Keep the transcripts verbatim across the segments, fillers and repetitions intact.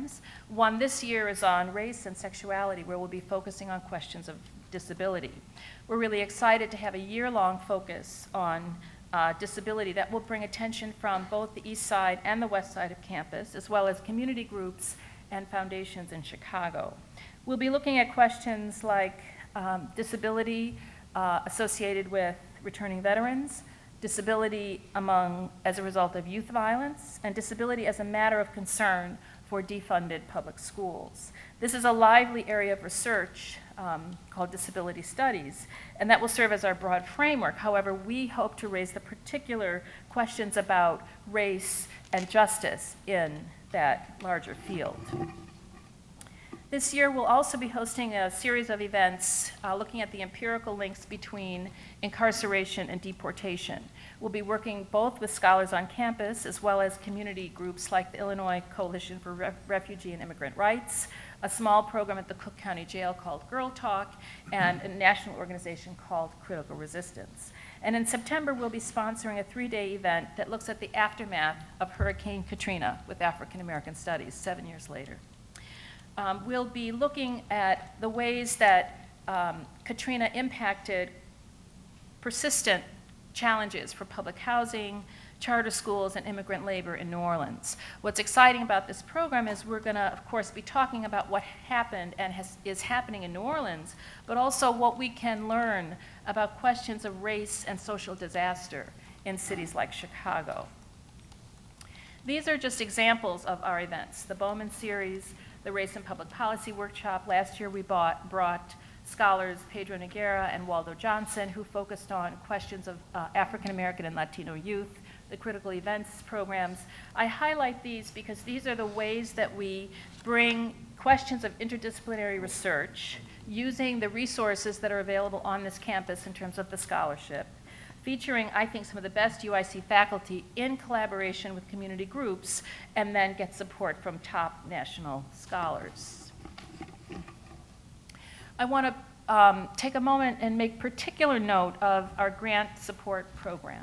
programs. One this year is on race and sexuality, where we'll be focusing on questions of disability. We're really excited to have a year-long focus on uh, disability that will bring attention from both the east side and the west side of campus, as well as community groups and foundations in Chicago. We'll be looking at questions like um, disability uh, associated with returning veterans, disability among as a result of youth violence, and disability as a matter of concern for defunded public schools. This is a lively area of research um, called disability studies, and that will serve as our broad framework. However, we hope to raise the particular questions about race and justice in that larger field. This year, we'll also be hosting a series of events uh, looking at the empirical links between incarceration and deportation. We'll be working both with scholars on campus as well as community groups like the Illinois Coalition for Re- Refugee and Immigrant Rights, a small program at the Cook County Jail called Girl Talk, and a national organization called Critical Resistance. And in September, we'll be sponsoring a three-day event that looks at the aftermath of Hurricane Katrina with African American Studies seven years later. Um, we'll be looking at the ways that um, Katrina impacted persistent challenges for public housing, charter schools, and immigrant labor in New Orleans. What's exciting about this program is we're going to, of course, be talking about what happened and has, is happening in New Orleans, but also what we can learn about questions of race and social disaster in cities like Chicago. These are just examples of our events. The Bowman Series, the Race and Public Policy Workshop. Last year we bought, brought scholars Pedro Noguera and Waldo Johnson, who focused on questions of uh, African American and Latino youth, the critical events programs. I highlight these because these are the ways that we bring questions of interdisciplinary research using the resources that are available on this campus in terms of the scholarship, featuring, I think, some of the best U I C faculty in collaboration with community groups, and then get support from top national scholars. I want to um, take a moment and make particular note of our grant support program.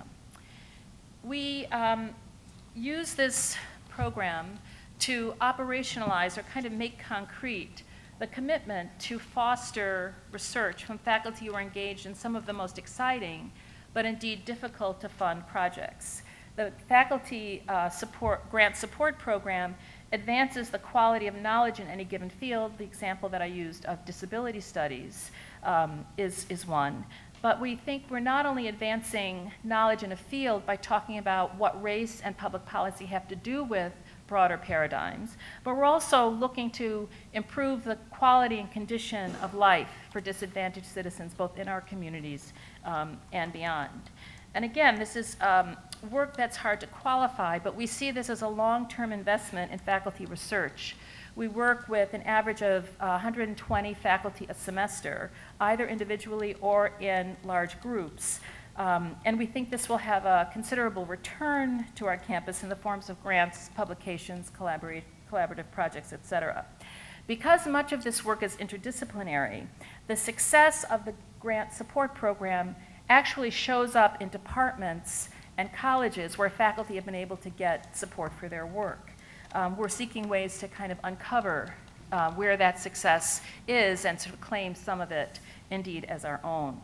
We um, use this program to operationalize or kind of make concrete the commitment to foster research from faculty who are engaged in some of the most exciting but indeed difficult to fund projects. The faculty uh, support, grant support program advances the quality of knowledge in any given field. The example that I used of disability studies um, is, is one. But we think we're not only advancing knowledge in a field by talking about what race and public policy have to do with broader paradigms, but we're also looking to improve the quality and condition of life for disadvantaged citizens, both in our communities um, and beyond. And again, this is um, work that's hard to qualify, but we see this as a long-term investment in faculty research. We work with an average of uh, one hundred twenty faculty a semester, either individually or in large groups. Um, and we think this will have a considerable return to our campus in the forms of grants, publications, collaborate, collaborative projects, et cetera. Because much of this work is interdisciplinary, the success of the grant support program actually shows up in departments and colleges where faculty have been able to get support for their work. Um, we're seeking ways to kind of uncover uh, where that success is and to claim some of it indeed as our own.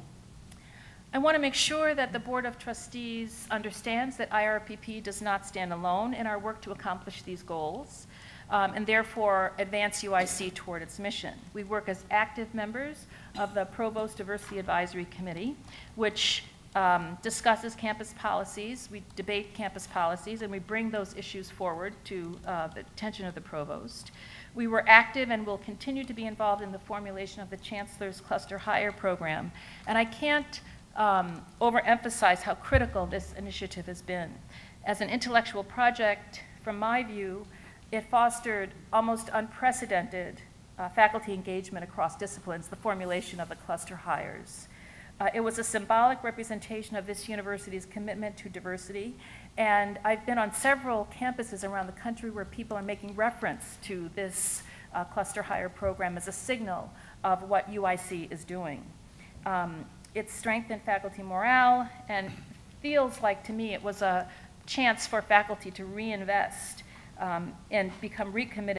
I want to make sure that the Board of Trustees understands that I R P P does not stand alone in our work to accomplish these goals, um, and therefore advance U I C toward its mission. We work as active members of the Provost Diversity Advisory Committee, which um, discusses campus policies. We debate campus policies, and we bring those issues forward to uh, the attention of the provost. We were active and will continue to be involved in the formulation of the Chancellor's Cluster Hire program, and I can't Um, overemphasize how critical this initiative has been. As an intellectual project, from my view, it fostered almost unprecedented uh, faculty engagement across disciplines, the formulation of the cluster hires. Uh, it was a symbolic representation of this university's commitment to diversity, and I've been on several campuses around the country where people are making reference to this uh, cluster hire program as a signal of what U I C is doing. Um, It's strengthened faculty morale, and feels like to me it was a chance for faculty to reinvest um, and become recommitted